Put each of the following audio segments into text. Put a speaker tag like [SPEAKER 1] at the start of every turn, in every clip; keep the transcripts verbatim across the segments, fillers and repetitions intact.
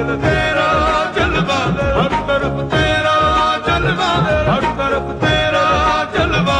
[SPEAKER 1] तेरा जलवा, हर तरफ तेरा जलवा, हर तरफ तेरा जलवा।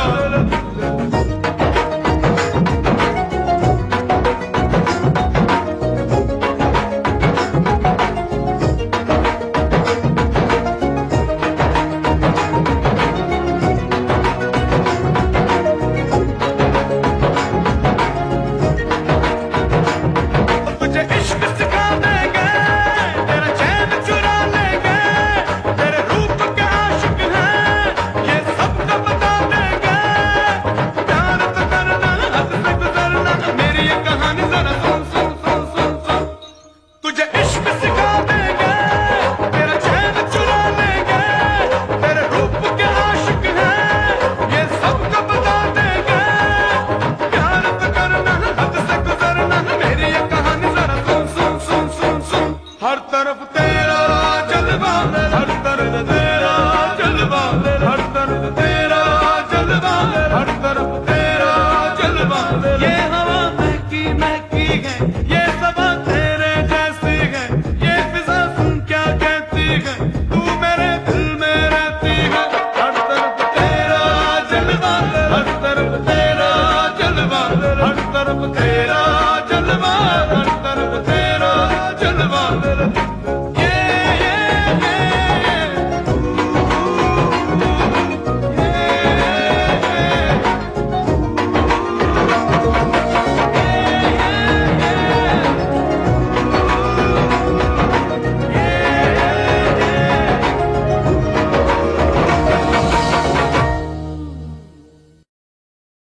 [SPEAKER 1] तुझे इश्क सिखा देंगे, तेरा चैन चुरा लेंगे, तेरे रूप के आशिक हैं, ये सबको बता देंगे। प्यार तो करना, हद से गुजरना, मेरी ये कहानी जरा सुन सुन सुन सुन सुन। तुझे इश्क सिखा देंगे, तेरा चैन चुरा लेंगे, तेरे रूप के आशिक हैं, ये सबको बता देंगे। प्यार तो करना, हद से गुजरना, मेरी ये कहानी जरा सुन सुन सुन सुन सुन। हर तरफ तेरा जलवा, हर तरफ तेरा जलवा, हर तरफ तेरा जलवा, हर तरफ तेरा जलवा। ये हवा महकी महकी है, ये सबा तेरे जैसी है, ये फिजा सुन क्या कहती है, तू मेरे दिल में रहती है। हर तरफ तेरा जलवा, हर तरफ तेरा जलवा, हर तरफ तेरा